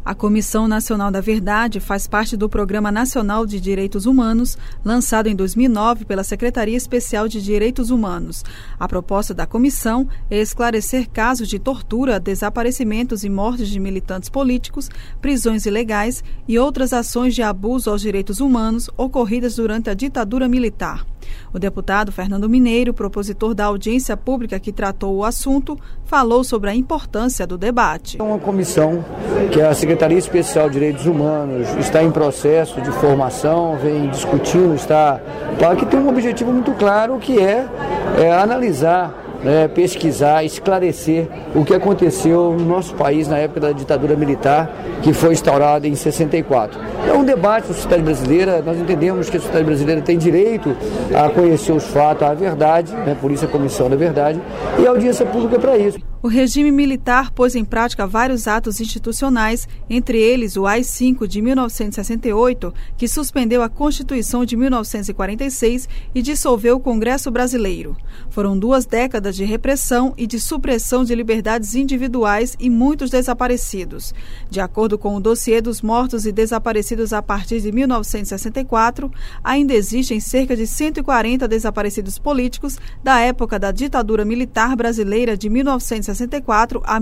A Comissão Nacional da Verdade faz parte do Programa Nacional de Direitos Humanos, lançado em 2009 pela Secretaria Especial de Direitos Humanos. A proposta da comissão é esclarecer casos de tortura, desaparecimentos e mortes de militantes políticos, prisões ilegais e outras ações de abuso aos direitos humanos ocorridas durante a ditadura militar. O deputado Fernando Mineiro, propositor da audiência pública que tratou o assunto, falou sobre a importância do debate. É uma comissão que a Secretaria Especial de Direitos Humanos está em processo de formação, vem discutindo, que tem um objetivo muito claro, que é analisar, pesquisar, esclarecer o que aconteceu no nosso país na época da ditadura militar, que foi instaurada em 64. É um debate da sociedade brasileira, nós entendemos que a sociedade brasileira tem direito a conhecer os fatos, a verdade, por isso a Comissão da Verdade, e a audiência pública é para isso. O regime militar pôs em prática vários atos institucionais, entre eles o AI-5 de 1968, que suspendeu a Constituição de 1946 e dissolveu o Congresso Brasileiro. Foram 2 décadas de repressão e de supressão de liberdades individuais e muitos desaparecidos. De acordo com o dossiê dos mortos e desaparecidos a partir de 1964, ainda existem cerca de 140 desaparecidos políticos da época da ditadura militar brasileira de 1964 a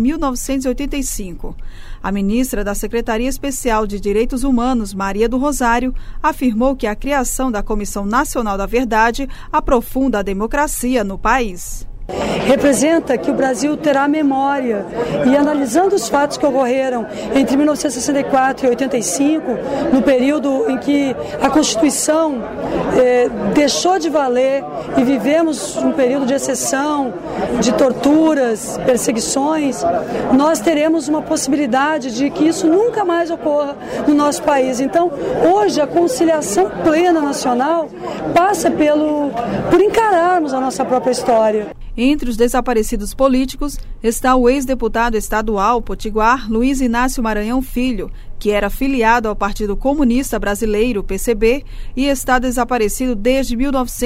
1985. A ministra da Secretaria Especial de Direitos Humanos, Maria do Rosário, afirmou que a criação da Comissão Nacional da Verdade aprofunda a democracia no país. Representa que o Brasil terá memória e, analisando os fatos que ocorreram entre 1964 e 85, no período em que a Constituição deixou de valer e vivemos um período de exceção, de torturas, perseguições, nós teremos uma possibilidade de que isso nunca mais ocorra no nosso país. Então, hoje, a conciliação plena nacional passa por encararmos a nossa própria história. Entre os desaparecidos políticos está o ex-deputado estadual potiguar Luiz Inácio Maranhão Filho, que era filiado ao Partido Comunista Brasileiro, PCB, e está desaparecido desde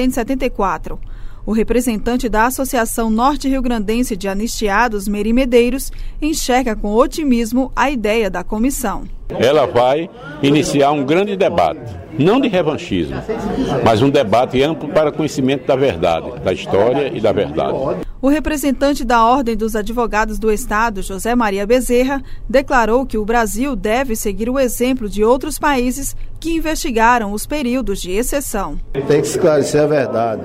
1974. O representante da Associação Norte-Riograndense de Anistiados, Meri Medeiros, enxerga com otimismo a ideia da comissão. Ela vai iniciar um grande debate, não de revanchismo, mas um debate amplo para conhecimento da verdade, da história e da verdade. O representante da Ordem dos Advogados do Estado, José Maria Bezerra, declarou que o Brasil deve seguir o exemplo de outros países que investigaram os períodos de exceção. Tem que esclarecer a verdade,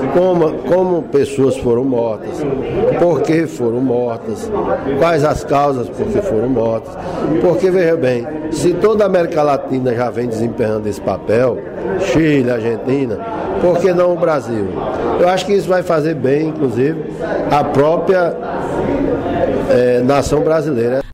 como pessoas foram mortas, por que foram mortas, quais as causas por que foram mortas, porque, veja bem, se toda a América Latina já vem desempenhando esse papel, Chile, Argentina, por que não o Brasil? Eu acho que isso vai fazer bem, inclusive, à própria nação brasileira.